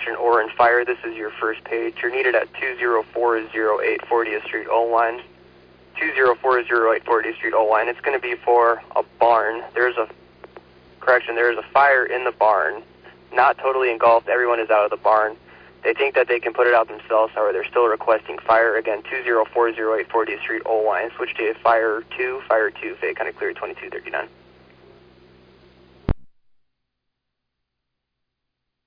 Correction, Orin Fire. This is your first page. You're needed at 20408 40th Street, O-Line. 20408 40th Street, O-Line. It's going to be for a barn. There's a fire in the barn. Not totally engulfed. Everyone is out of the barn. They think that they can put it out themselves, however, they're still requesting fire. Again, 20408 40th Street, O-Line. Switch to Fire 2, Fake, kind of clear 2239.